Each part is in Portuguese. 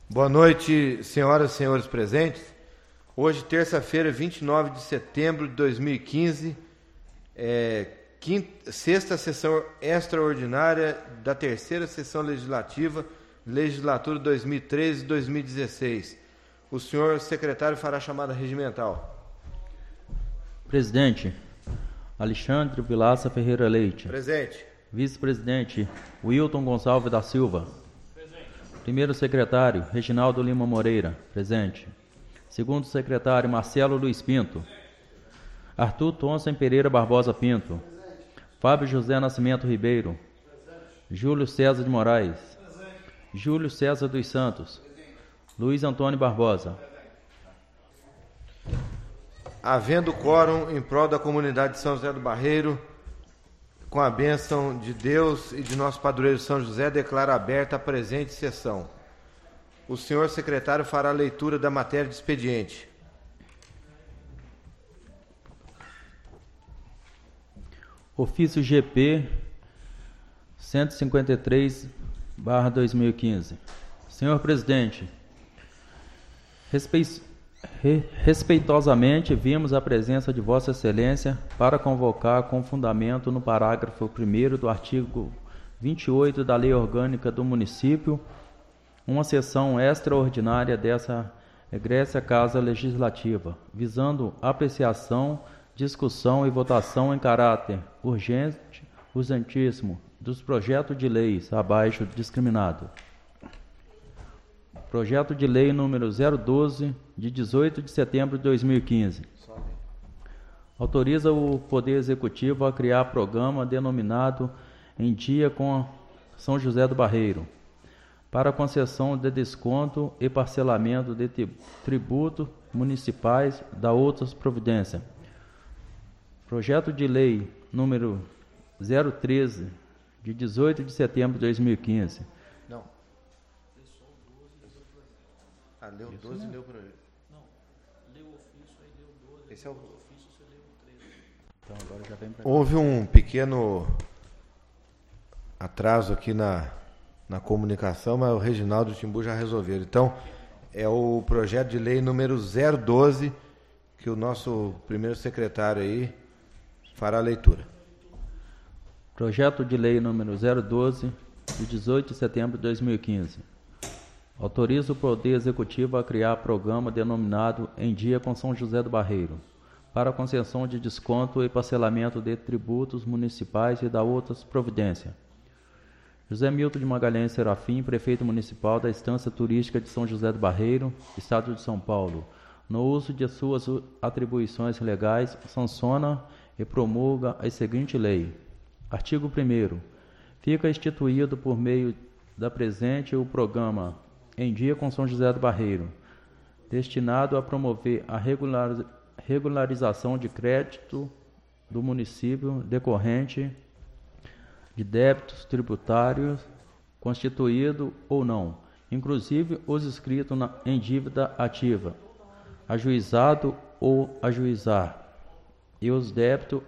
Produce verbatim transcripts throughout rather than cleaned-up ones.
Boa noite, senhoras e senhores presentes. Hoje, terça-feira, vinte e nove de setembro de dois mil e quinze, é, quinta, sexta sessão extraordinária da terceira sessão legislativa, legislatura dois mil e treze a dois mil e dezesseis. O senhor secretário fará a chamada regimental. Presidente, Alexandre Vilaça Ferreira Leite. Presente. Vice-presidente, Wilton Gonçalves da Silva. Presente. Primeiro secretário, Reginaldo Lima Moreira. Presente. Segundo secretário, Marcelo Luiz Pinto. Arthur Thomson Pereira Barbosa Pinto. Presente. Fábio José Nascimento Ribeiro. Presente. Júlio César de Moraes. Presente. Júlio César dos Santos. Presente. Luiz Antônio Barbosa. Presente. Havendo quórum em prol da comunidade de São José do Barreiro, com a bênção de Deus e de nosso padroeiro São José, declaro aberta a presente sessão. O senhor secretário fará a leitura da matéria de expediente. Ofício G P cento e cinquenta e três barra dois mil e quinze. Senhor presidente, respeito Respeitosamente, vimos a presença de Vossa Excelência para convocar com fundamento no parágrafo primeiro do artigo vinte e oito da Lei Orgânica do Município, uma sessão extraordinária dessa egressa Casa Legislativa, visando apreciação, discussão e votação em caráter urgente, urgentíssimo, dos projetos de leis abaixo discriminado. Projeto de Lei número zero doze, de dezoito de setembro de dois mil e quinze. Autoriza o Poder Executivo a criar programa denominado Em Dia com São José do Barreiro, para concessão de desconto e parcelamento de tributos municipais da outras providências. Projeto de Lei número zero treze, de dezoito de setembro de dois mil e quinze. Não. Ah, leu Isso doze e não. leu para ele. Não, leu o ofício, aí leu doze. Esse é o... O ofício você leu treze. Então agora já vem pra... Houve um pequeno atraso aqui na, na comunicação, mas o Reginaldo e o Timbu já resolveram. Então, é o projeto de lei número zero doze, que o nosso primeiro secretário aí fará a leitura. Projeto de Lei número zero doze, de dezoito de setembro de dois mil e quinze. Autoriza o Poder Executivo a criar programa denominado Em Dia com São José do Barreiro, para concessão de desconto e parcelamento de tributos municipais e da outras providências. José Milton de Magalhães Serafim, prefeito municipal da Estância Turística de São José do Barreiro, Estado de São Paulo, no uso de suas atribuições legais, sanciona e promulga a seguinte lei. Artigo primeiro. Fica instituído por meio da presente o programa Em Dia com São José do Barreiro, destinado a promover a regular, regularização de crédito do município decorrente de débitos tributários, constituído ou não, inclusive os inscritos na, em dívida ativa, ajuizado ou ajuizar, e os débitos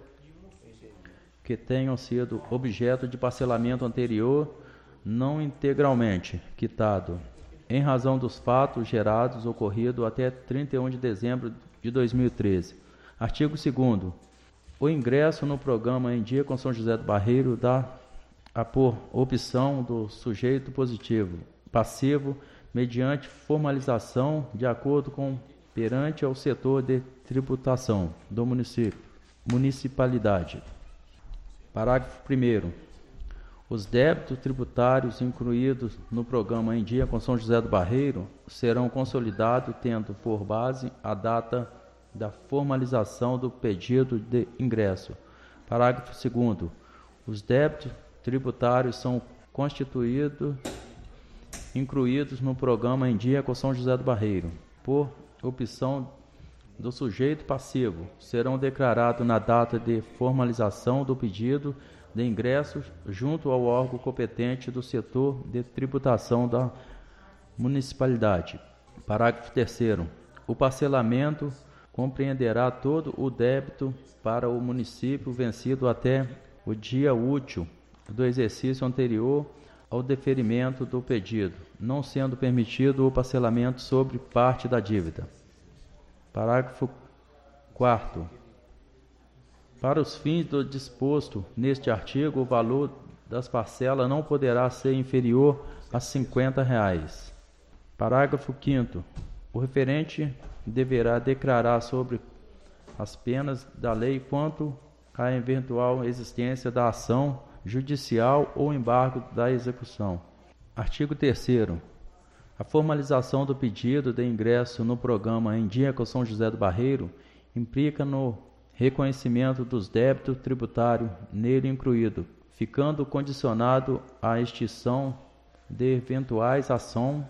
que tenham sido objeto de parcelamento anterior, não integralmente quitado, em razão dos fatos gerados ocorrido até trinta e um de dezembro de dois mil e treze. Artigo segundo. O ingresso no programa Em Dia com São José do Barreiro dá a por opção do sujeito positivo, passivo, mediante formalização de acordo com perante ao setor de tributação do município, municipalidade. Parágrafo primeiro. Os débitos tributários incluídos no programa Em Dia com São José do Barreiro serão consolidados tendo por base a data da formalização do pedido de ingresso. Parágrafo segundo. Os débitos tributários são constituídos, incluídos no programa Em Dia com São José do Barreiro, por opção do sujeito passivo, serão declarados na data de formalização do pedido de ingressos junto ao órgão competente do setor de tributação da municipalidade. Parágrafo terceiro. O parcelamento compreenderá todo o débito para o município vencido até o dia útil do exercício anterior ao deferimento do pedido, não sendo permitido o parcelamento sobre parte da dívida. Parágrafo quarto. Para os fins do disposto neste artigo, o valor das parcelas não poderá ser inferior a cinquenta reais. Parágrafo quinto. O referente deverá declarar sobre as penas da lei quanto à eventual existência da ação judicial ou embargo da execução. Artigo terceiro. A formalização do pedido de ingresso no programa Em Dia com São José do Barreiro implica no reconhecimento dos débitos tributários nele incluído, ficando condicionado à extinção de eventuais ação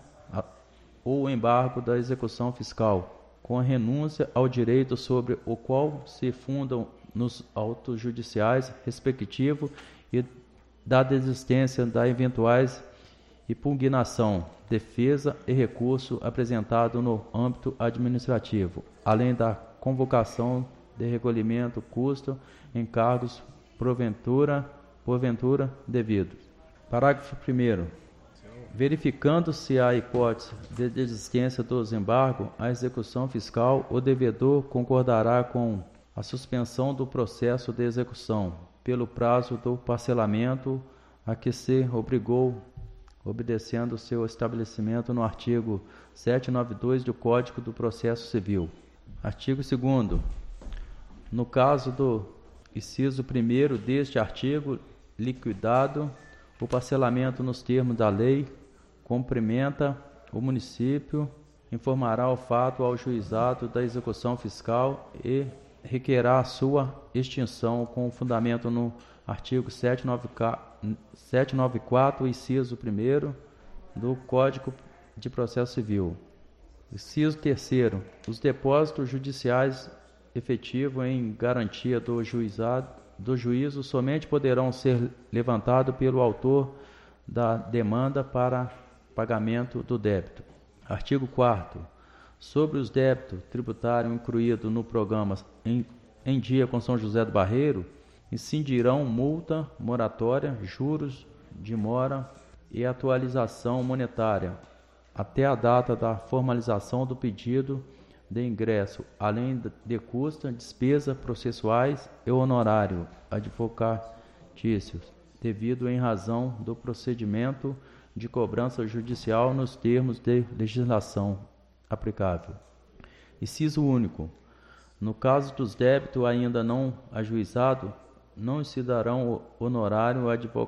ou embargo da execução fiscal, com a renúncia ao direito sobre o qual se fundam nos autos judiciais respectivos e da desistência da eventuais impugnação, defesa e recurso apresentado no âmbito administrativo, além da convocação de recolhimento, custo, encargos, porventura, porventura devidos. Parágrafo primeiro. Verificando-se a hipótese de desistência dos embargos, a execução fiscal, o devedor concordará com a suspensão do processo de execução, pelo prazo do parcelamento a que se obrigou, obedecendo seu estabelecimento no artigo setecentos e noventa e dois do Código do Processo Civil. Artigo segundo. No caso do inciso primeiro deste artigo, liquidado o parcelamento nos termos da lei, cumprimenta o município, informará o fato ao juizado da execução fiscal e requererá a sua extinção com fundamento no artigo setecentos e noventa e quatro, inciso primeiro do Código de Processo Civil. Inciso terceiro. Os depósitos judiciais efetivos em garantia do juizado, do juízo somente poderão ser levantados pelo autor da demanda para pagamento do débito. Artigo quarto. Sobre os débitos tributários incluídos no programa em, em Dia com São José do Barreiro, incidirão multa, moratória, juros de mora e atualização monetária até a data da formalização do pedido de ingresso, além de custas, despesas processuais e honorário advocatícios, devido em razão do procedimento de cobrança judicial nos termos de legislação aplicável. Inciso único. No caso dos débitos ainda não ajuizados, não incidirão honorário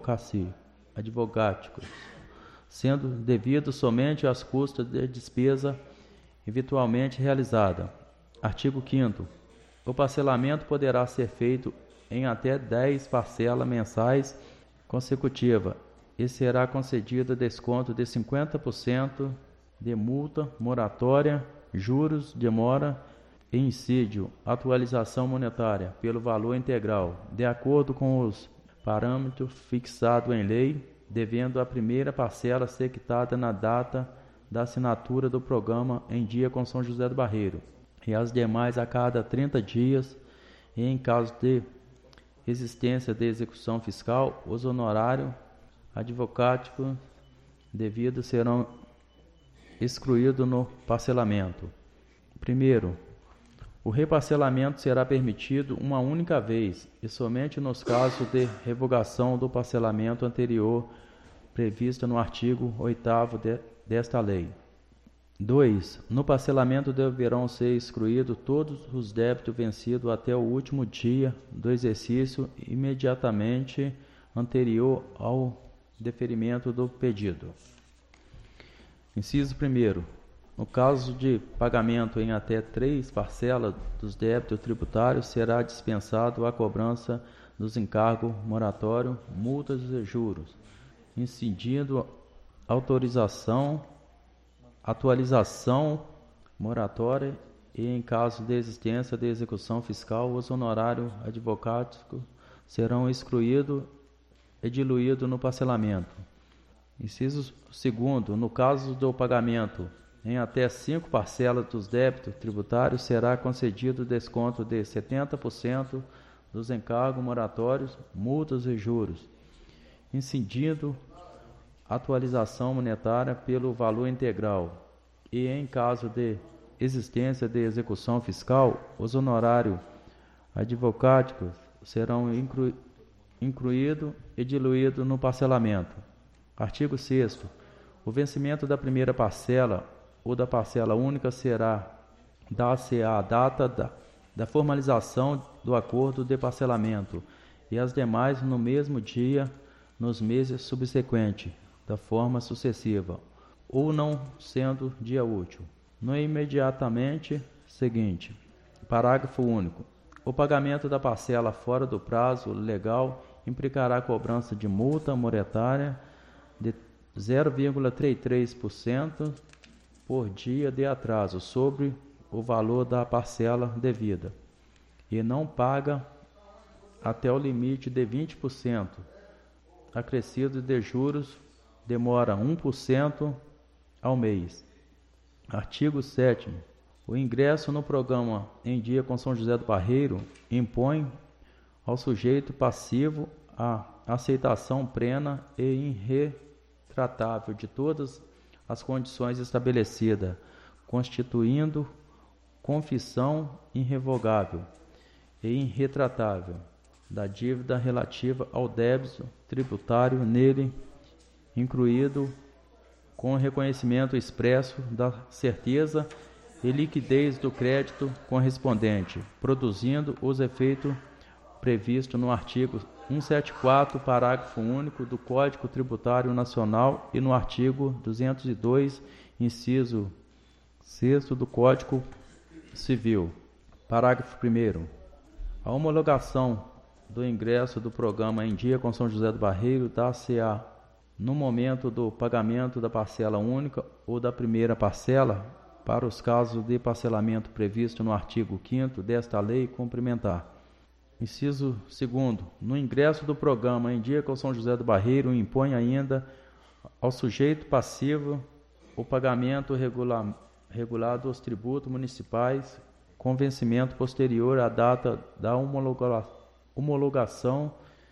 advogáticos, sendo devido somente às custas de despesa eventualmente realizada. Artigo quinto. O parcelamento poderá ser feito em até dez parcelas mensais consecutivas e será concedido desconto de cinquenta por cento de multa, moratória, juros, demora e incídio, atualização monetária pelo valor integral, de acordo com os parâmetros fixados em lei, devendo a primeira parcela ser quitada na data da assinatura do programa Em Dia com São José do Barreiro, e as demais a cada trinta dias, e em caso de existência de execução fiscal, os honorários advocáticos devidos serão excluídos no parcelamento. Primeiro, o reparcelamento será permitido uma única vez e somente nos casos de revogação do parcelamento anterior previsto no artigo oitavo de, desta lei. dois. No parcelamento deverão ser excluídos todos os débitos vencidos até o último dia do exercício imediatamente anterior ao deferimento do pedido. Inciso primeiro. No caso de pagamento em até três parcelas dos débitos tributários, será dispensado a cobrança dos encargos moratórios, multas e juros, incidindo autorização, atualização moratória e, em caso de existência de execução fiscal, os honorários advocáticos serão excluídos e diluídos no parcelamento. Inciso segundo. No caso do pagamento em até cinco parcelas dos débitos tributários, será concedido desconto de setenta por cento dos encargos moratórios, multas e juros, incidindo atualização monetária pelo valor integral e, em caso de existência de execução fiscal, os honorários advocáticos serão inclu, incluídos e diluídos no parcelamento. Artigo sexto. O vencimento da primeira parcela ou da parcela única será dar-se a data da, da formalização do acordo de parcelamento e as demais no mesmo dia, nos meses subsequentes, da forma sucessiva, ou não sendo dia útil. No imediatamente seguinte. Parágrafo único. O pagamento da parcela fora do prazo legal implicará cobrança de multa monetária de zero vírgula trinta e três por cento por dia de atraso sobre o valor da parcela devida, e não paga até o limite de vinte por cento, acrescido de juros, demora um por cento ao mês. Artigo sétimo. O ingresso no programa Em Dia com São José do Barreiro impõe ao sujeito passivo a aceitação plena e irretratável de todas as condições estabelecidas, constituindo confissão irrevogável e irretratável da dívida relativa ao débito tributário nele incluído, com reconhecimento expresso da certeza e liquidez do crédito correspondente, produzindo os efeitos previstos no artigo cento e setenta e quatro, parágrafo único do Código Tributário Nacional e no artigo duzentos e dois, inciso sexto do Código Civil. Parágrafo primeiro. A homologação do ingresso do programa Em Dia com São José do Barreiro dá-se-á no momento do pagamento da parcela única ou da primeira parcela, para os casos de parcelamento previsto no artigo quinto desta lei complementar. Inciso segundo. No ingresso do programa Em Dia com São José do Barreiro, impõe ainda ao sujeito passivo o pagamento regula, regulado dos tributos municipais com vencimento posterior à data da homologa, homologação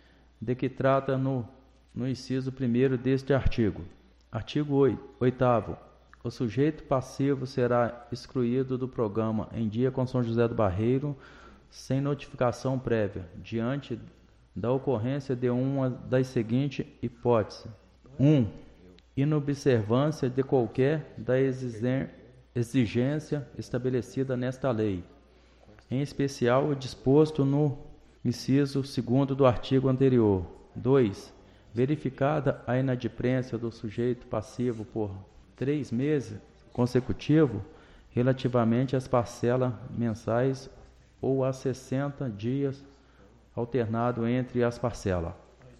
de que trata no, no inciso primeiro deste artigo. Artigo oitavo. O sujeito passivo será excluído do programa Em Dia com São José do Barreiro sem notificação prévia, diante da ocorrência de uma das seguintes hipóteses. um. Inobservância de qualquer da exigência estabelecida nesta lei, em especial o disposto no inciso segundo do artigo anterior. dois. Verificada a inadimplência do sujeito passivo por três meses consecutivos, relativamente às parcelas mensais ou a sessenta dias alternado entre as parcelas.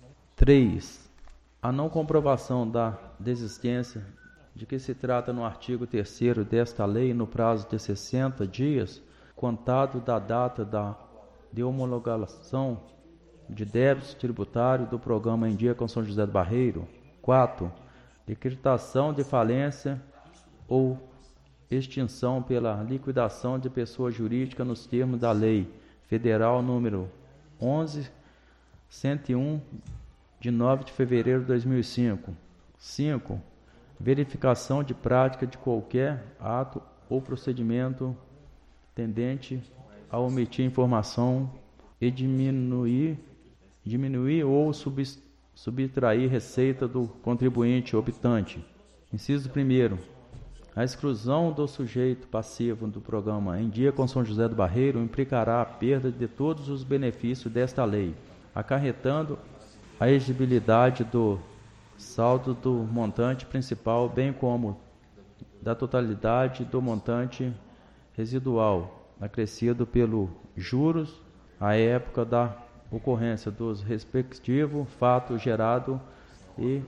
três. A não comprovação da desistência de que se trata no artigo terceiro desta lei no prazo de sessenta dias, contado da data da de homologação de débitos tributários do programa Em Dia com São José do Barreiro. quatro. Decretação de falência ou extinção pela liquidação de pessoa jurídica nos termos da Lei Federal número onze mil cento e um, de nove de fevereiro de dois mil e cinco. cinco. Verificação de prática de qualquer ato ou procedimento tendente a omitir informação e diminuir, diminuir ou substituir subtrair receita do contribuinte optante. Inciso primeiro. A exclusão do sujeito passivo do programa Em Dia com São José do Barreiro implicará a perda de todos os benefícios desta lei, acarretando a exigibilidade do saldo do montante principal, bem como da totalidade do montante residual, acrescido pelo juros à época da ocorrência dos respectivos fatos gerados e,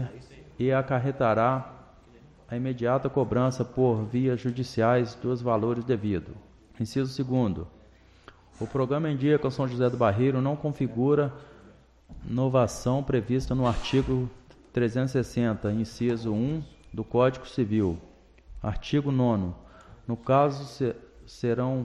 e acarretará a imediata cobrança por vias judiciais dos valores devidos. Inciso segundo. O programa Em Dia com São José do Barreiro não configura novação prevista no artigo trezentos e sessenta, inciso um do Código Civil. Artigo nono. No caso, se, serão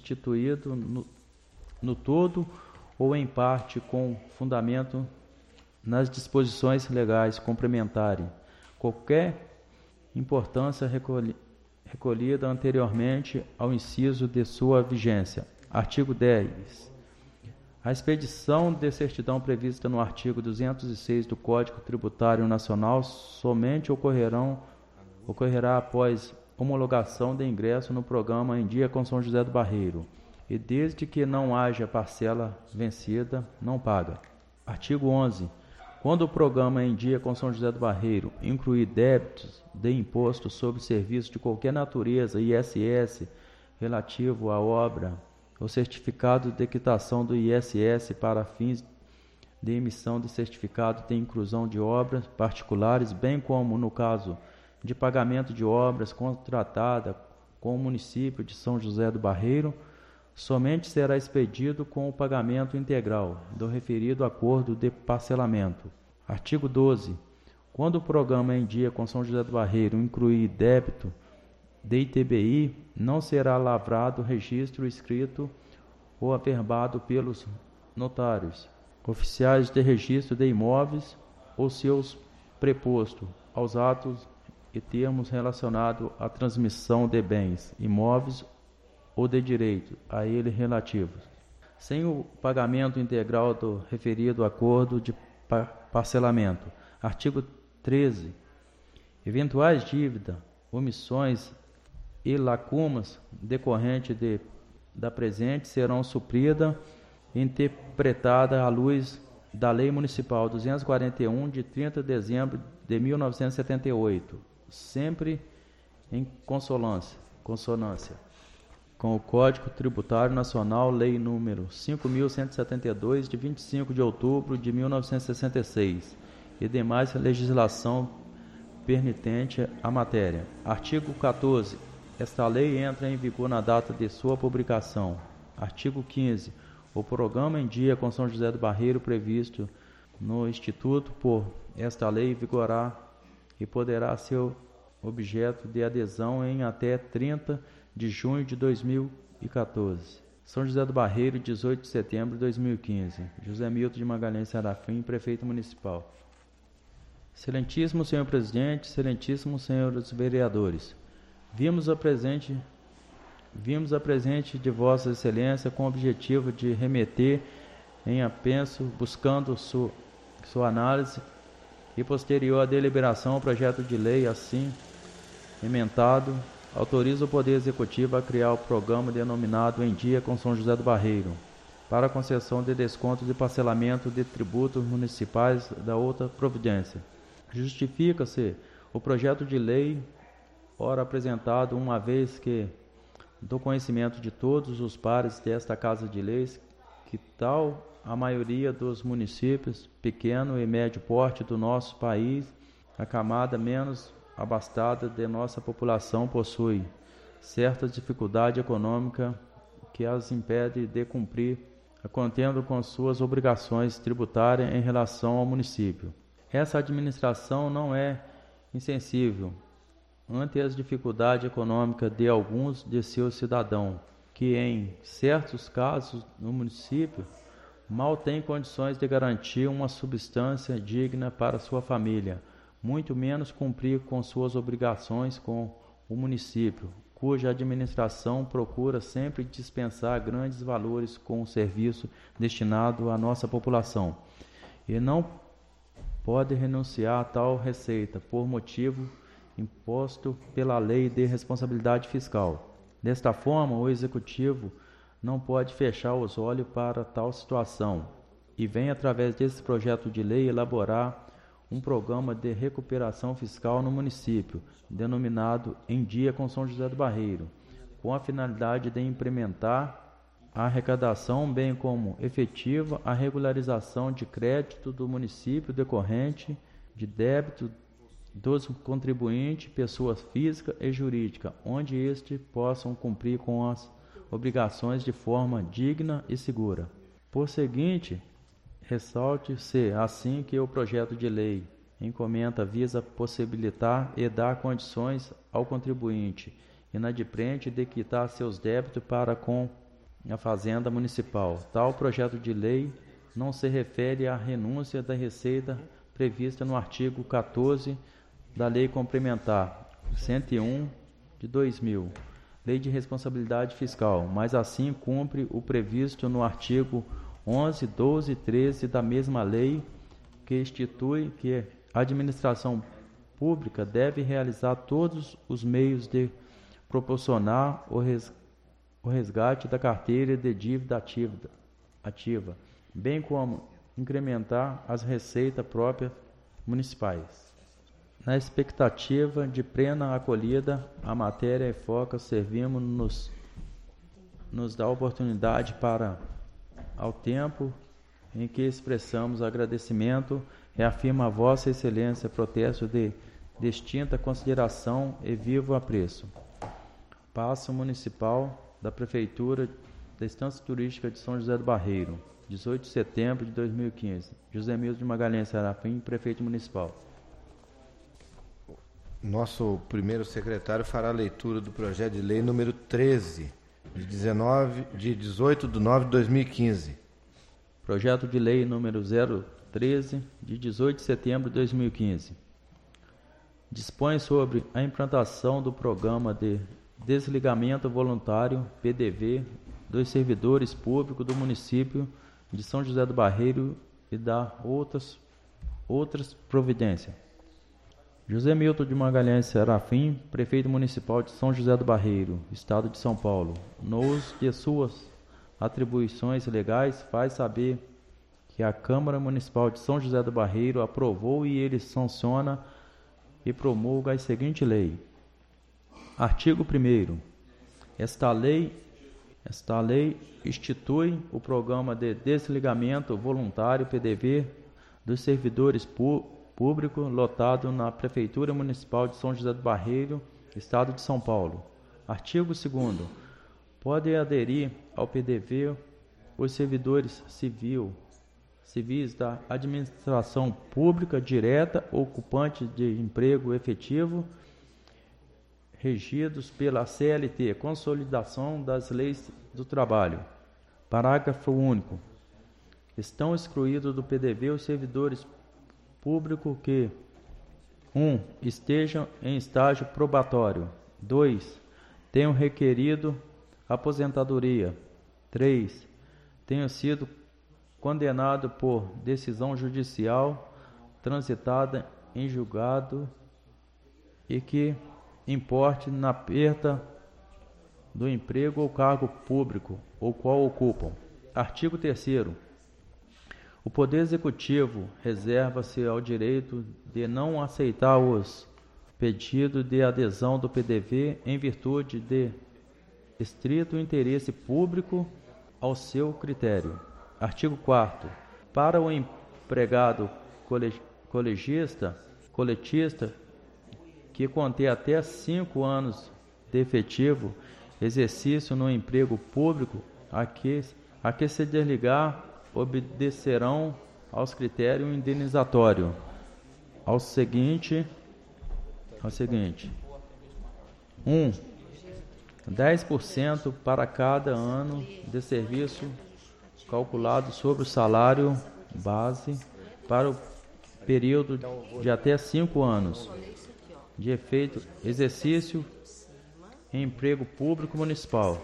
restituídos no, no todo ou em parte com fundamento nas disposições legais complementares qualquer importância recolhi, recolhida anteriormente ao inciso de sua vigência. Artigo dez. A expedição de certidão prevista no artigo duzentos e seis do Código Tributário Nacional somente ocorrerão, ocorrerá após homologação de ingresso no programa Em Dia com São José do Barreiro, e desde que não haja parcela vencida, não paga. Artigo onze. Quando o programa Em Dia com São José do Barreiro incluir débitos de imposto sobre serviço de qualquer natureza, I S S, relativo à obra, ou certificado de quitação do I S S para fins de emissão de certificado de inclusão de obras particulares, bem como no caso de pagamento de obras contratada com o município de São José do Barreiro, somente será expedido com o pagamento integral do referido acordo de parcelamento. Artigo doze. Quando o programa Em Dia com São José do Barreiro incluir débito de I T B I, não será lavrado registro escrito ou averbado pelos notários, oficiais de registro de imóveis ou seus prepostos aos atos e termos relacionados à transmissão de bens, imóveis ou de direito a ele relativos, sem o pagamento integral do referido acordo de parcelamento. Artigo treze. Eventuais dívidas, omissões e lacunas decorrentes de, da presente serão supridas e interpretadas à luz da Lei Municipal duzentos e quarenta e um, de trinta de dezembro de mil novecentos e setenta e oito, sempre em consonância, consonância com o Código Tributário Nacional, Lei número cinco mil cento e setenta e dois, de vinte e cinco de outubro de mil novecentos e sessenta e seis, e demais legislação permitente à matéria. Artigo quatorze. Esta lei entra em vigor na data de sua publicação. Artigo quinze. O programa Em Dia com São José do Barreiro previsto no Instituto por esta lei vigorará e poderá ser objeto de adesão em até trinta de junho de dois mil e quatorze. São José do Barreiro, dezoito de setembro de dois mil e quinze. José Milton de Magalhães Serafim, Prefeito Municipal. Excelentíssimo senhor Presidente, excelentíssimos senhores vereadores, vimos a presente, vimos a presente de Vossa Excelência com o objetivo de remeter em apenso, buscando su, sua análise e posterior à deliberação o projeto de lei assim emendado, autoriza o Poder Executivo a criar o programa denominado Em Dia com São José do Barreiro, para a concessão de descontos e parcelamento de tributos municipais da outra providência. Justifica-se o projeto de lei, ora apresentado, uma vez que, do conhecimento de todos os pares desta Casa de Leis, que tal a maioria dos municípios, pequeno e médio porte do nosso país, a camada menos abastada de nossa população possui certa dificuldade econômica que as impede de cumprir, contendo com suas obrigações tributárias em relação ao município. Essa administração não é insensível ante as dificuldades econômicas de alguns de seus cidadãos, que em certos casos no município mal têm condições de garantir uma subsistência digna para sua família, muito menos cumprir com suas obrigações com o município, cuja administração procura sempre dispensar grandes valores com o serviço destinado à nossa população, e não pode renunciar a tal receita por motivo imposto pela Lei de Responsabilidade Fiscal. Desta forma, o Executivo não pode fechar os olhos para tal situação e vem, através desse projeto de lei, elaborar um programa de recuperação fiscal no município, denominado Em Dia com São José do Barreiro, com a finalidade de implementar a arrecadação, bem como efetiva a regularização de crédito do município decorrente de débito dos contribuintes, pessoas física e jurídica, onde estes possam cumprir com as obrigações de forma digna e segura. Por seguinte, ressalte-se assim que o projeto de lei em comenta visa possibilitar e dar condições ao contribuinte inadimplente de quitar seus débitos para com a Fazenda Municipal. Tal projeto de lei não se refere à renúncia da receita prevista no artigo quatorze da Lei Complementar cento e um de dois mil, Lei de Responsabilidade Fiscal, mas assim cumpre o previsto no artigo onze, doze e treze da mesma lei, que institui que a administração pública deve realizar todos os meios de proporcionar o, res, o resgate da carteira de dívida ativa, ativa, bem como incrementar as receitas próprias municipais. Na expectativa de plena acolhida, a matéria e foca servimos nos, nos dá oportunidade para, ao tempo em que expressamos agradecimento, reafirma a Vossa Excelência protesto de distinta consideração e vivo apreço. Paço Municipal da Prefeitura da Estância Turística de São José do Barreiro, dezoito de setembro de dois mil e quinze. José Milton de Magalhães Serafim, Prefeito Municipal. Nosso primeiro secretário fará a leitura do projeto de lei número treze, de, dezenove, de dezoito de nove de dois mil e quinze. Projeto de lei número zero treze, de dezoito de setembro de dois mil e quinze. Dispõe sobre a implantação do programa de desligamento voluntário, P D V, dos servidores públicos do município de São José do Barreiro e dá outras, outras providências. José Milton de Magalhães Serafim, Prefeito Municipal de São José do Barreiro, Estado de São Paulo, no uso de suas atribuições legais, faz saber que a Câmara Municipal de São José do Barreiro aprovou e ele sanciona e promulga a seguinte lei. Artigo primeiro. Esta lei, esta lei institui o programa de desligamento voluntário P D V dos servidores públicos público lotado na Prefeitura Municipal de São José do Barreiro, Estado de São Paulo. Artigo segundo. Podem aderir ao P D V os servidores civil, civis da administração pública direta, ocupantes de emprego efetivo, regidos pela C L T, Consolidação das Leis do Trabalho. Parágrafo único. Estão excluídos do P D V os servidores público que um. Estejam em estágio probatório. dois. Tenham requerido aposentadoria. três. Tenham sido condenado por decisão judicial transitada em julgado e que importe na perda do emprego ou cargo público ou qual ocupam. Artigo terceiro. O Poder Executivo reserva-se ao direito de não aceitar os pedidos de adesão do P D V em virtude de estrito interesse público ao seu critério. Artigo quarto. Para o empregado colegista, coletista que conter até cinco anos de efetivo exercício no emprego público, a que, a que se desligar obedecerão aos critérios indenizatórios. Ao seguinte, ao seguinte, um. dez por cento para cada ano de serviço calculado sobre o salário base para o período de até cinco anos de efeito exercício em emprego público municipal.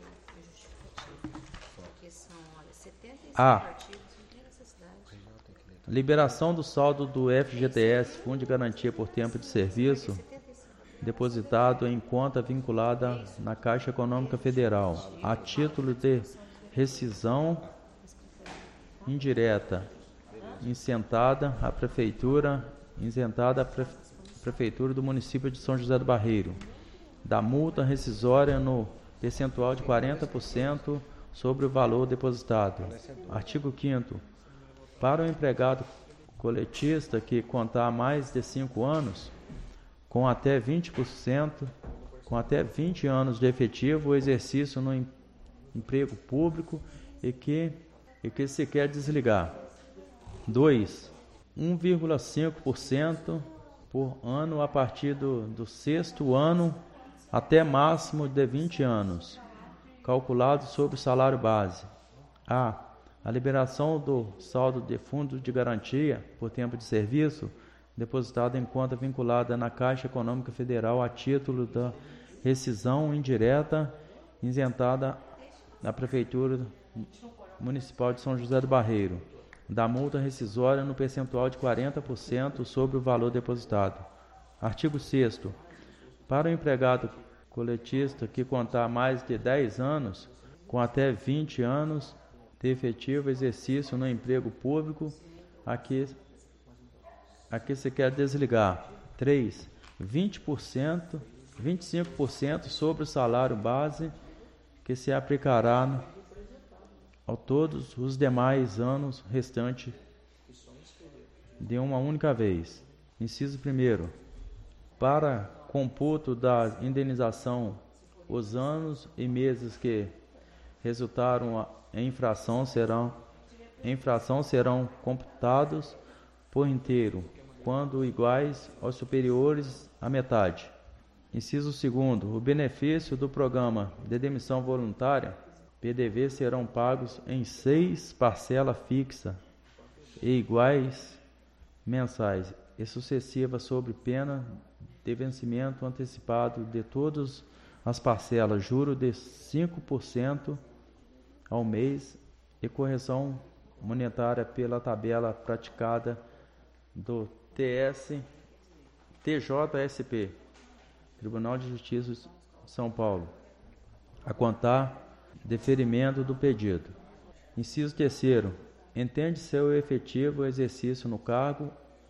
A. Liberação do saldo do F G T S, Fundo de Garantia por Tempo de Serviço, depositado em conta vinculada na Caixa Econômica Federal, a título de rescisão indireta, isentada a Prefeitura, isentada a Pre- Prefeitura do município de São José do Barreiro, da multa rescisória no percentual de quarenta por cento sobre o valor depositado. Artigo quinto. Para o empregado coletista que contar mais de cinco anos, com até vinte por cento, com até vinte anos de efetivo exercício no em, emprego público e que, e que se quer desligar. dois. um vírgula cinco por cento por ano a partir do, do sexto ano até máximo de vinte anos, calculado sobre o salário base. A. A liberação do saldo de fundo de garantia por tempo de serviço depositado em conta vinculada na Caixa Econômica Federal a título da rescisão indireta isentada na Prefeitura Municipal de São José do Barreiro, da multa rescisória no percentual de quarenta por cento sobre o valor depositado. Artigo sexto. Para o empregado coletista que contar mais de dez anos, com até vinte anos de efetivo exercício no emprego público, a que, a que se quer desligar. três. vinte por cento, vinte e cinco por cento sobre o salário base, que se aplicará a todos os demais anos restantes de uma única vez. Inciso primeiro. Para computo da indenização, os anos e meses que resultaram em infração serão, em infração serão computados por inteiro, quando iguais ou superiores à metade. Inciso segundo. O benefício do programa de demissão voluntária, P D V, serão pagos em seis parcelas fixas e iguais mensais e sucessivas sobre pena de vencimento antecipado de todas as parcelas, juro de cinco por cento ao mês e correção monetária pela tabela praticada do T S, T J S P, Tribunal de Justiça de São Paulo, a contar deferimento do pedido. Inciso terceiro. Entende seu efetivo exercício no cargo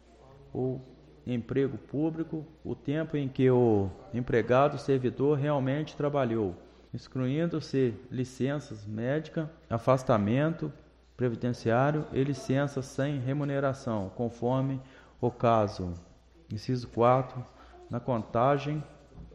ou emprego público o tempo em que o empregado servidor realmente trabalhou, excluindo-se licenças médicas, afastamento previdenciário e licenças sem remuneração, conforme o caso. Inciso quatro. Na contagem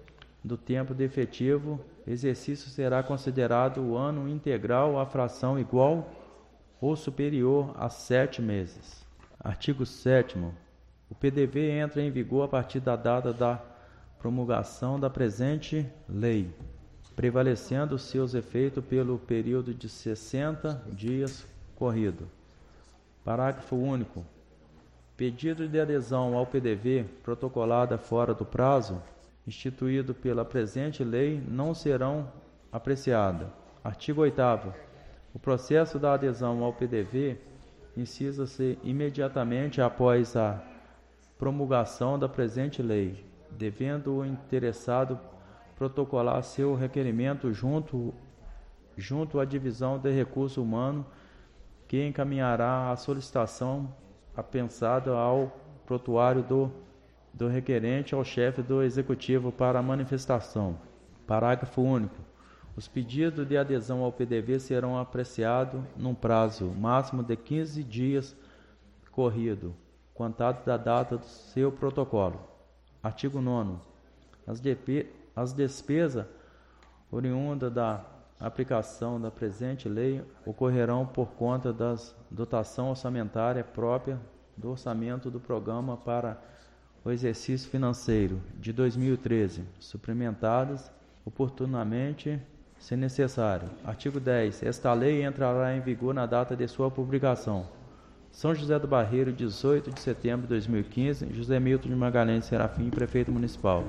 do tempo de efetivo exercício será considerado o ano integral a fração igual ou superior a sete meses. Artigo sétimo. O P D V entra em vigor a partir da data da promulgação da presente lei, prevalecendo seus efeitos pelo período de sessenta dias corrido. Parágrafo único. Pedido de adesão ao P D V protocolada fora do prazo instituído pela presente lei não serão apreciadas. Artigo oitavo. O processo da adesão ao P D V incisa-se imediatamente após a promulgação da presente lei, devendo o interessado protocolar seu requerimento junto, junto à Divisão de Recursos Humanos, que encaminhará a solicitação apensada ao prontuário do, do requerente ao chefe do Executivo para a manifestação. Parágrafo único. Os pedidos de adesão ao P D V serão apreciados num prazo máximo de quinze dias corrido, contado da data do seu protocolo. Artigo nono. As, as despesas oriundas da aplicação da presente lei ocorrerão por conta da dotação orçamentária própria do orçamento do programa para o exercício financeiro de dois mil e treze, suplementadas oportunamente, se necessário. Artigo dez. Esta lei entrará em vigor na data de sua publicação. São José do Barreiro, dezoito de setembro de dois mil e quinze, José Milton de Magalhães Serafim, Prefeito Municipal.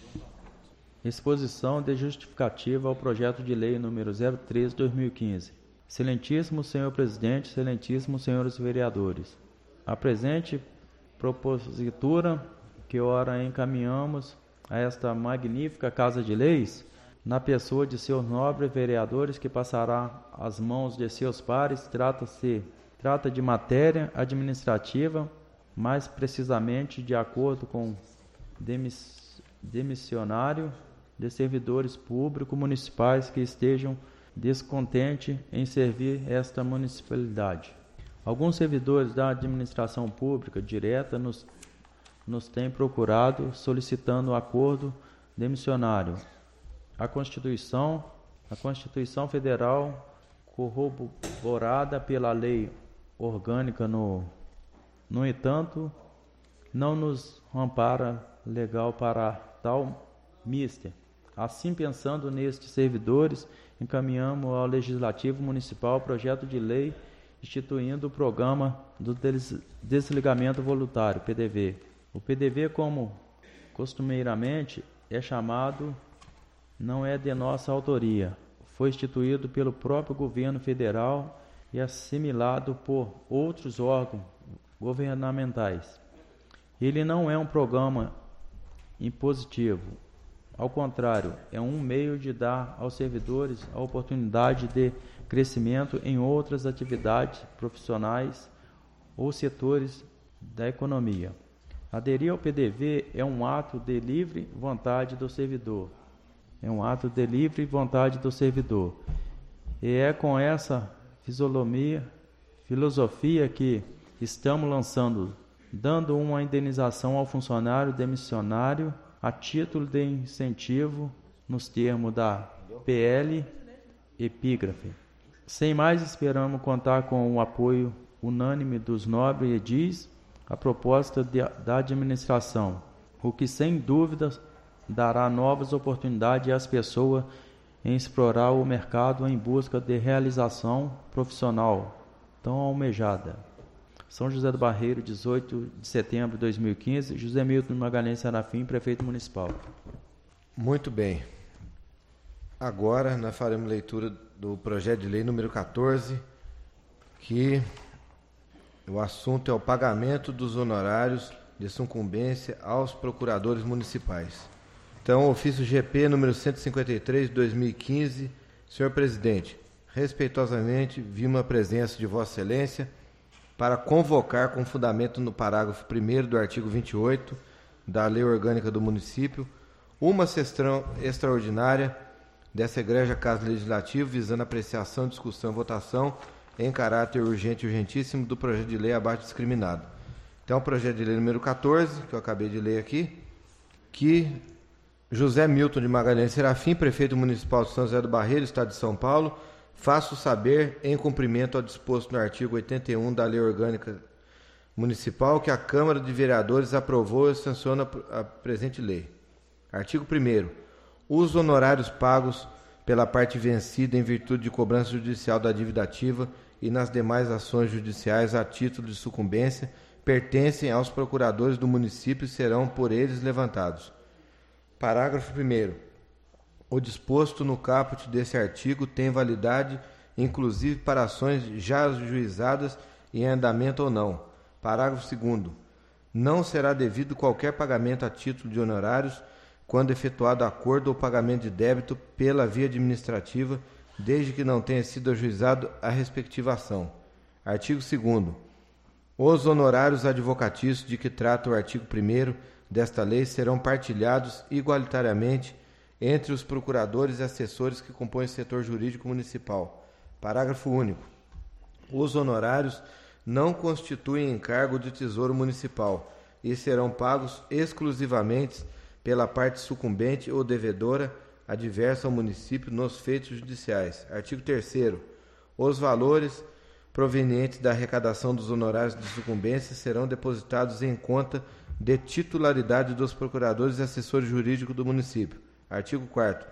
Exposição de justificativa ao projeto de lei número zero três de dois mil e quinze. Excelentíssimo Senhor Presidente, Excelentíssimos Senhores Vereadores. A presente propositura que ora encaminhamos a esta magnífica Casa de Leis, na pessoa de seus nobres vereadores que passará às mãos de seus pares, trata-se Trata de matéria administrativa, mais precisamente de acordo com demiss, demissionário de servidores públicos municipais que estejam descontentes em servir esta municipalidade. Alguns servidores da administração pública direta nos, nos têm procurado solicitando acordo demissionário. A Constituição, a Constituição Federal, corroborada pela lei orgânica, no, no entanto, não nos ampara legal para tal mister. Assim, pensando nestes servidores, encaminhamos ao Legislativo Municipal o projeto de lei instituindo o Programa do Desligamento Voluntário, P D V. O P D V, como costumeiramente é chamado, não é de nossa autoria. Foi instituído pelo próprio governo federal e assimilado por outros órgãos governamentais. Ele não é um programa impositivo. Ao contrário, é um meio de dar aos servidores a oportunidade de crescimento em outras atividades profissionais ou setores da economia. Aderir ao P D V é um ato de livre vontade do servidor. É um ato de livre vontade do servidor. E é com essa filosofia, filosofia que estamos lançando, dando uma indenização ao funcionário demissionário a título de incentivo nos termos da P L Epígrafe. Sem mais, esperamos contar com o apoio unânime dos nobres edis a proposta de, da administração, o que sem dúvida dará novas oportunidades às pessoas em explorar o mercado em busca de realização profissional tão almejada. São José do Barreiro, dezoito de setembro de dois mil e quinze, José Milton Magalhães Serafim, prefeito municipal. Muito bem. Agora nós faremos leitura do projeto de lei número quatorze, que o assunto é o pagamento dos honorários de sucumbência aos procuradores municipais. Então, ofício G P número cento e cinquenta e três de dois mil e quinze, senhor presidente, respeitosamente vimo a presença de Vossa Excelência para convocar com fundamento no parágrafo primeiro do artigo vinte e oito da Lei Orgânica do Município uma sessão extraordinária dessa egregia Casa Legislativa visando apreciação, discussão e votação em caráter urgente e urgentíssimo do projeto de lei abaixo discriminado. Então, o projeto de lei número quatorze, que eu acabei de ler aqui, que José Milton de Magalhães Serafim, prefeito municipal de São José do Barreiro, estado de São Paulo, faço saber, em cumprimento ao disposto no artigo oitenta e um da Lei Orgânica Municipal, que a Câmara de Vereadores aprovou e sanciona a presente lei. Artigo primeiro. Os honorários pagos pela parte vencida em virtude de cobrança judicial da dívida ativa e nas demais ações judiciais a título de sucumbência pertencem aos procuradores do município e serão por eles levantados. Parágrafo primeiro. O disposto no caput desse artigo tem validade, inclusive para ações já ajuizadas em andamento ou não. Parágrafo segundo. Não será devido qualquer pagamento a título de honorários quando efetuado acordo ou pagamento de débito pela via administrativa, desde que não tenha sido ajuizado a respectiva ação. Artigo segundo. Os honorários advocatícios de que trata o artigo primeiro desta lei serão partilhados igualitariamente entre os procuradores e assessores que compõem o setor jurídico municipal. Parágrafo único. Os honorários não constituem encargo de tesouro municipal e serão pagos exclusivamente pela parte sucumbente ou devedora adversa ao município nos feitos judiciais. Artigo terceiro. Os valores provenientes da arrecadação dos honorários de sucumbência serão depositados em conta de titularidade dos procuradores e assessores jurídicos do município. Artigo quarto.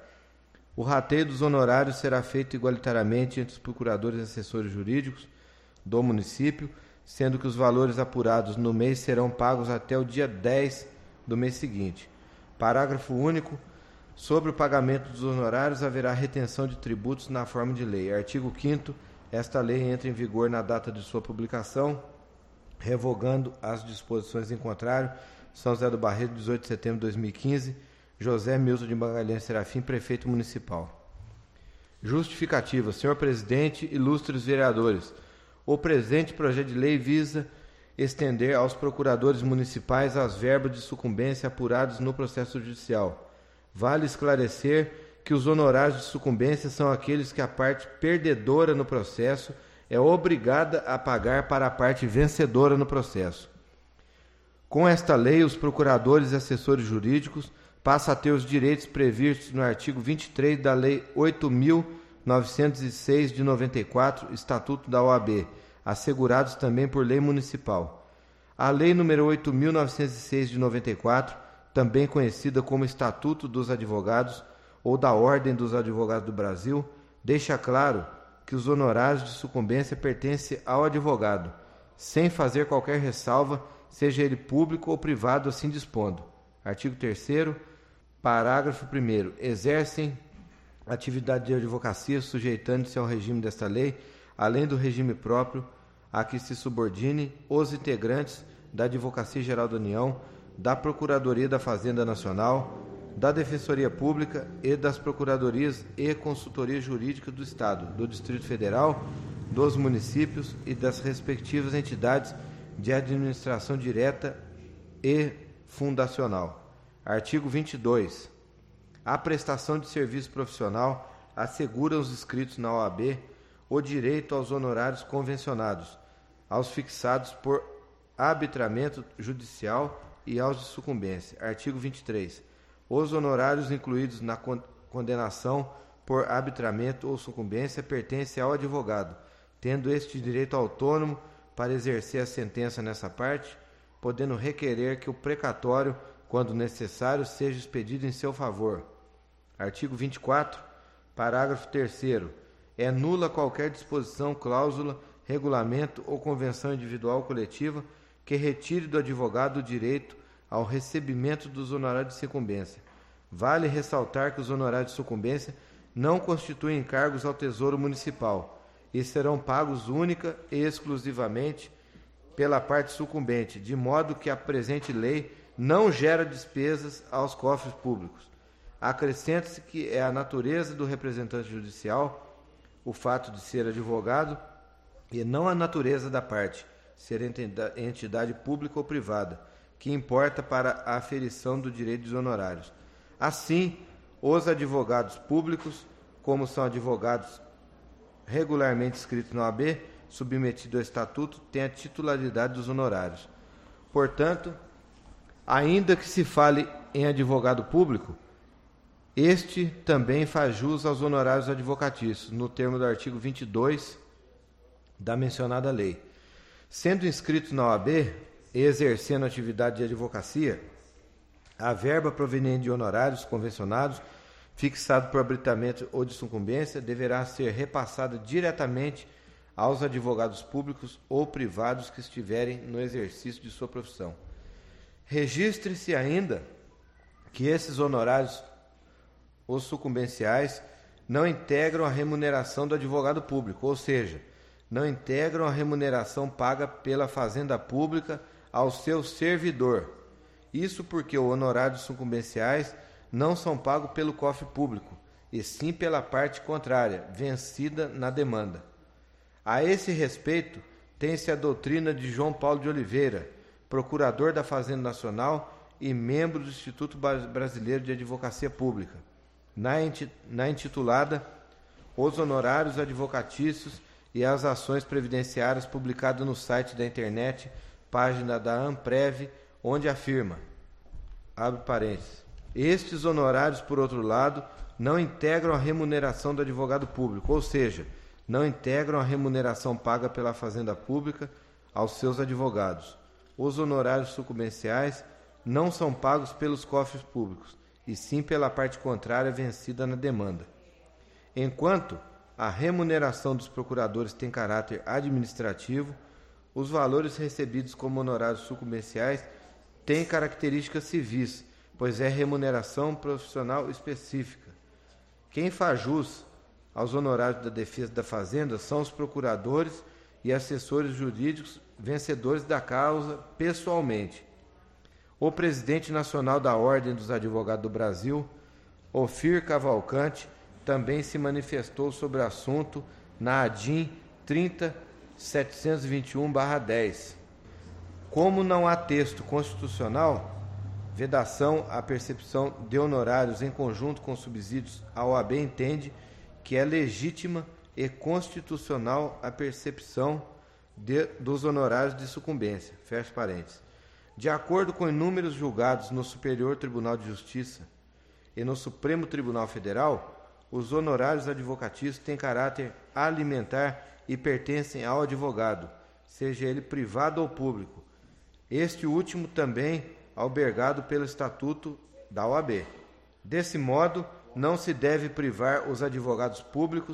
O rateio dos honorários será feito igualitariamente entre os procuradores e assessores jurídicos do município, sendo que os valores apurados no mês serão pagos até o dia dez do mês seguinte. Parágrafo único. Sobre o pagamento dos honorários haverá retenção de tributos na forma de lei. Artigo quinto. Esta lei entra em vigor na data de sua publicação, revogando as disposições em contrário. São José do Barreiro, dezoito de setembro de dois mil e quinze. José Milton de Magalhães Serafim, prefeito municipal. Justificativa. Senhor presidente, ilustres vereadores, o presente projeto de lei visa estender aos procuradores municipais as verbas de sucumbência apuradas no processo judicial. Vale esclarecer que os honorários de sucumbência são aqueles que a parte perdedora no processo é obrigada a pagar para a parte vencedora no processo. Com esta lei, os procuradores e assessores jurídicos passam a ter os direitos previstos no artigo vinte e três da Lei oito mil novecentos e seis de noventa e quatro, Estatuto da O A B, assegurados também por lei municipal. A Lei número oito mil novecentos e seis de noventa e quatro, também conhecida como Estatuto dos Advogados ou da Ordem dos Advogados do Brasil, deixa claro que os honorários de sucumbência pertencem ao advogado, sem fazer qualquer ressalva, seja ele público ou privado, assim dispondo. Artigo terceiro, parágrafo primeiro. Exercem atividade de advocacia sujeitando-se ao regime desta lei, além do regime próprio a que se subordine os integrantes da Advocacia Geral da União, da Procuradoria da Fazenda Nacional, da Defensoria Pública e das Procuradorias e Consultoria Jurídica do Estado, do Distrito Federal, dos municípios e das respectivas entidades de administração direta e fundacional. Artigo vinte e dois. A prestação de serviço profissional assegura aos inscritos na O A B o direito aos honorários convencionados, aos fixados por arbitramento judicial e aos de sucumbência. Artigo vinte e três. Os honorários incluídos na condenação por arbitramento ou sucumbência pertencem ao advogado, tendo este direito autônomo para exercer a sentença nessa parte, podendo requerer que o precatório, quando necessário, seja expedido em seu favor. Artigo vinte e quatro, parágrafo terceiro. É nula qualquer disposição, cláusula, regulamento ou convenção individual ou coletiva que retire do advogado o direito ao recebimento dos honorários de sucumbência. Vale ressaltar que os honorários de sucumbência não constituem encargos ao Tesouro Municipal e serão pagos única e exclusivamente pela parte sucumbente, de modo que a presente lei não gera despesas aos cofres públicos. Acrescenta-se que é a natureza do representante judicial o fato de ser advogado e não a natureza da parte, ser entidade pública ou privada, que importa para a aferição do direito dos honorários. Assim, os advogados públicos, como são advogados regularmente inscritos na O A B, submetidos ao estatuto, têm a titularidade dos honorários. Portanto, ainda que se fale em advogado público, este também faz jus aos honorários advocatícios, no termo do artigo vinte e dois da mencionada lei. Sendo inscritos na O A B e exercendo atividade de advocacia, a verba proveniente de honorários convencionados, fixado por arbitramento ou de sucumbência, deverá ser repassada diretamente aos advogados públicos ou privados que estiverem no exercício de sua profissão. Registre-se ainda que esses honorários, os sucumbenciais, não integram a remuneração do advogado público, ou seja, não integram a remuneração paga pela Fazenda Pública ao seu servidor. Isso porque os honorários sucumbenciais não são pagos pelo cofre público, e sim pela parte contrária, vencida na demanda. A esse respeito, tem-se a doutrina de João Paulo de Oliveira, procurador da Fazenda Nacional e membro do Instituto Brasileiro de Advocacia Pública, na intitulada Os Honorários Advocatícios e as Ações Previdenciárias, publicada no site da internet, página da Amprev, onde afirma, abre parênteses, estes honorários, por outro lado, não integram a remuneração do advogado público, ou seja, não integram a remuneração paga pela Fazenda Pública aos seus advogados. Os honorários sucumbenciais não são pagos pelos cofres públicos, e sim pela parte contrária vencida na demanda. Enquanto a remuneração dos procuradores tem caráter administrativo, os valores recebidos como honorários sucumbenciais têm características civis, pois é remuneração profissional específica. Quem faz jus aos honorários da defesa da Fazenda são os procuradores e assessores jurídicos vencedores da causa pessoalmente. O presidente nacional da Ordem dos Advogados do Brasil, Ofir Cavalcante, também se manifestou sobre o assunto na A D I M trinta mil setecentos e vinte e um barra dez. Como não há texto constitucional, vedação à percepção de honorários em conjunto com subsídios, a O A B entende que é legítima e constitucional a percepção de, dos honorários de sucumbência. Fecha parênteses. De acordo com inúmeros julgados no Superior Tribunal de Justiça e no Supremo Tribunal Federal, os honorários advocatícios têm caráter alimentar e pertencem ao advogado, seja ele privado ou público. Este último também albergado pelo Estatuto da O A B. Desse modo, não se deve privar os advogados públicos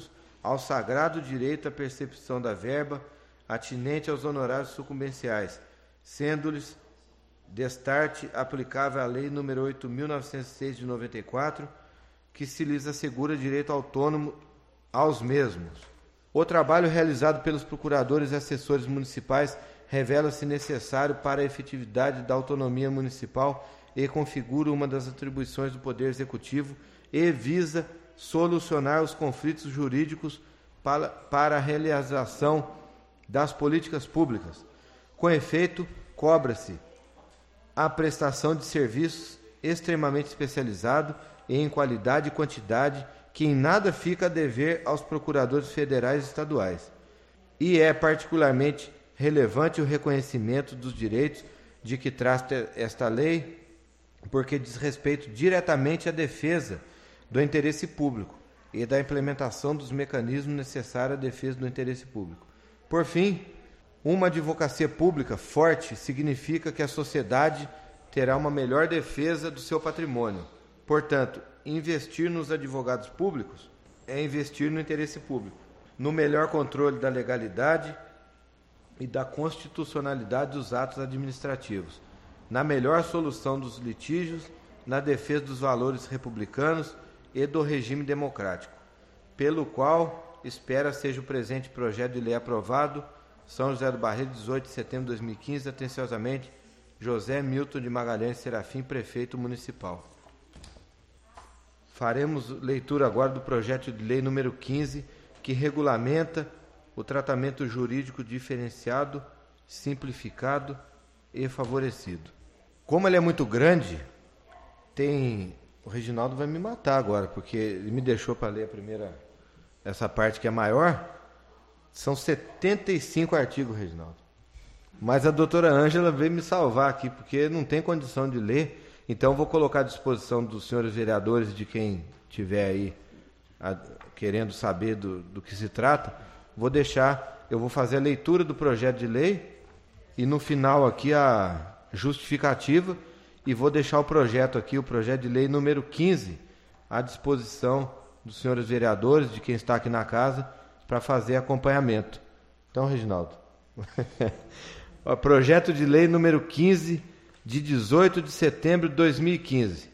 ao sagrado direito à percepção da verba atinente aos honorários sucumbenciais, sendo-lhes destarte aplicável à Lei nº oito mil novecentos e seis de noventa e quatro, que se lhes assegura direito autônomo aos mesmos. O trabalho realizado pelos procuradores e assessores municipais revela-se necessário para a efetividade da autonomia municipal e configura uma das atribuições do Poder Executivo e visa solucionar os conflitos jurídicos para, para a realização das políticas públicas. Com efeito, cobra-se a prestação de serviços extremamente especializado e em qualidade e quantidade que em nada fica a dever aos procuradores federais e estaduais. E é particularmente relevante o reconhecimento dos direitos de que trata esta lei, porque diz respeito diretamente à defesa do interesse público e da implementação dos mecanismos necessários à defesa do interesse público. Por fim, uma advocacia pública forte significa que a sociedade terá uma melhor defesa do seu patrimônio. Portanto, investir nos advogados públicos é investir no interesse público, no melhor controle da legalidade e da constitucionalidade dos atos administrativos, na melhor solução dos litígios, na defesa dos valores republicanos e do regime democrático, pelo qual espera seja o presente projeto de lei aprovado. São José do Barreiro, dezoito de setembro de dois mil e quinze, atenciosamente, José Milton de Magalhães Serafim, prefeito municipal. Faremos leitura agora do projeto de lei número quinze, que regulamenta o tratamento jurídico diferenciado, simplificado e favorecido. Como ele é muito grande, tem... O Reginaldo vai me matar agora, porque ele me deixou para ler a primeira, essa parte que é maior. São setenta e cinco artigos, Reginaldo. Mas a doutora Ângela veio me salvar aqui, porque não tem condição de ler. Então, vou colocar à disposição dos senhores vereadores, de quem tiver aí a, querendo saber do, do que se trata. Vou deixar, eu vou fazer a leitura do projeto de lei e no final aqui a justificativa, e vou deixar o projeto aqui, o projeto de lei número quinze, à disposição dos senhores vereadores, de quem está aqui na casa, para fazer acompanhamento. Então, Reginaldo, o projeto de lei número quinze, de dezoito de setembro de dois mil e quinze,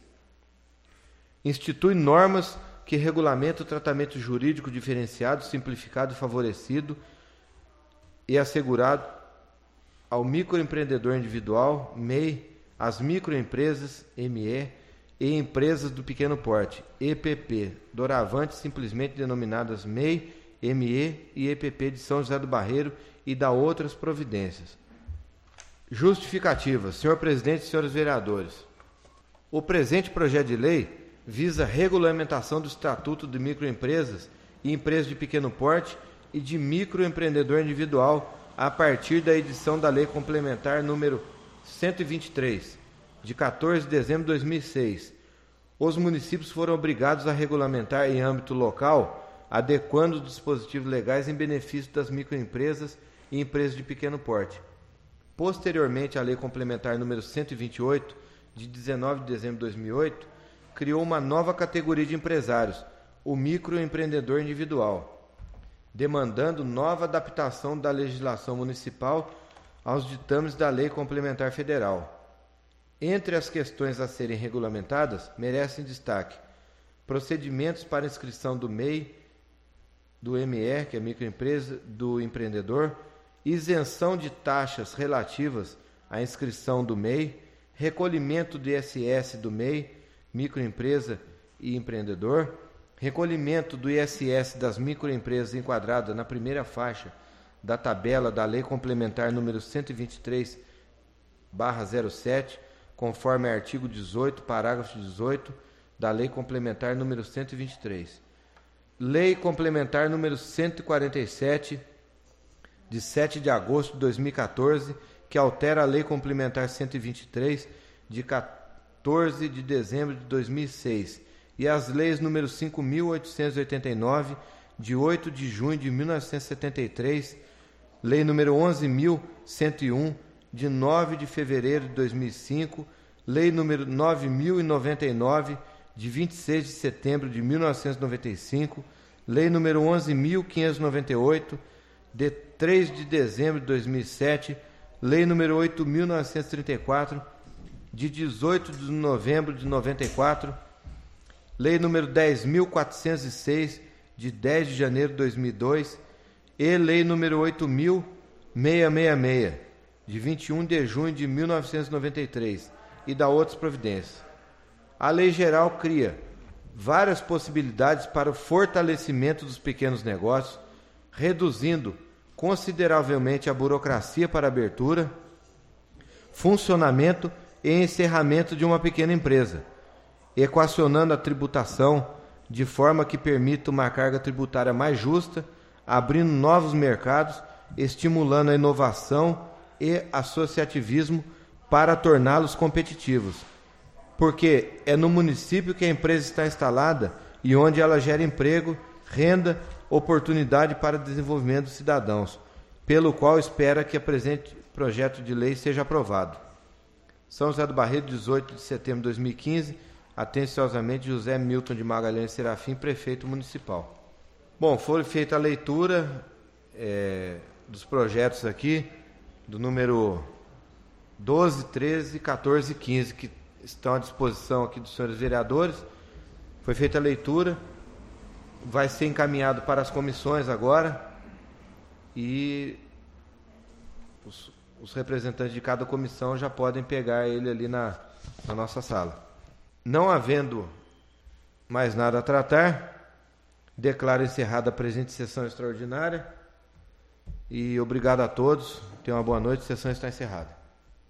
institui normas que regulamentam o tratamento jurídico diferenciado, simplificado e favorecido e assegurado ao microempreendedor individual, M E I, às microempresas, M E, e empresas do pequeno porte, E P P, doravante simplesmente denominadas M E I, M E e E P P de São José do Barreiro, e da outras providências. Justificativa. Senhor presidente e senhores vereadores, o presente projeto de lei visa a regulamentação do Estatuto de Microempresas e Empresas de Pequeno Porte e de Microempreendedor Individual a partir da edição da Lei Complementar número cento e vinte e três, de quatorze de dezembro de dois mil e seis. Os municípios foram obrigados a regulamentar em âmbito local, adequando os dispositivos legais em benefício das microempresas e empresas de pequeno porte. Posteriormente, a Lei Complementar número cento e vinte e oito, de dezenove de dezembro de dois mil e oito, criou uma nova categoria de empresários, o microempreendedor individual, demandando nova adaptação da legislação municipal aos ditames da Lei Complementar Federal. Entre as questões a serem regulamentadas, merecem destaque procedimentos para inscrição do M E I, do M E, que é microempresa, do empreendedor, isenção de taxas relativas à inscrição do M E I, recolhimento do I S S do M E I, microempresa e empreendedor, recolhimento do I S S das microempresas enquadradas na primeira faixa da tabela da Lei Complementar número cento e vinte e três barra zero sete, conforme artigo dezoito, parágrafo dezoito da Lei Complementar número cento e vinte e três. Lei Complementar número cento e quarenta e sete, de sete de agosto de dois mil e quatorze, que altera a Lei Complementar cento e vinte e três, de quatorze de dezembro de dois mil e seis, e as leis número cinco mil oitocentos e oitenta e nove, de oito de junho de mil novecentos e setenta e três, Lei número onze mil cento e um, de nove de fevereiro de dois mil e cinco, Lei número nove mil e noventa e nove, de vinte e seis de setembro de mil novecentos e noventa e cinco, Lei número onze mil quinhentos e noventa e oito, de três de dezembro de dois mil e sete, Lei número oito mil novecentos e trinta e quatro, de dezoito de novembro de noventa e quatro, Lei número dez mil quatrocentos e seis, de dez de janeiro de dois mil e dois, e Lei número oito mil seiscentos e sessenta e seis, de vinte e um de junho de mil novecentos e noventa e três, e da outras providências. A Lei Geral cria várias possibilidades para o fortalecimento dos pequenos negócios, reduzindo consideravelmente a burocracia para abertura, funcionamento e encerramento de uma pequena empresa, equacionando a tributação de forma que permita uma carga tributária mais justa, abrindo novos mercados, estimulando a inovação e associativismo para torná-los competitivos, porque é no município que a empresa está instalada e onde ela gera emprego, renda, oportunidade para desenvolvimento dos cidadãos, pelo qual espera que o presente projeto de lei seja aprovado. São José do Barreiro, dezoito de setembro de dois mil e quinze, atenciosamente José Milton de Magalhães Serafim, prefeito municipal. Bom, foi feita a leitura é, dos projetos aqui, do número doze, treze, quatorze e quinze, que estão à disposição aqui dos senhores vereadores. Foi feita a leitura, vai ser encaminhado para as comissões agora e os, os representantes de cada comissão já podem pegar ele ali na, na nossa sala. Não havendo mais nada a tratar, declaro encerrada a presente sessão extraordinária e obrigado a todos. Tenham uma boa noite, a sessão está encerrada.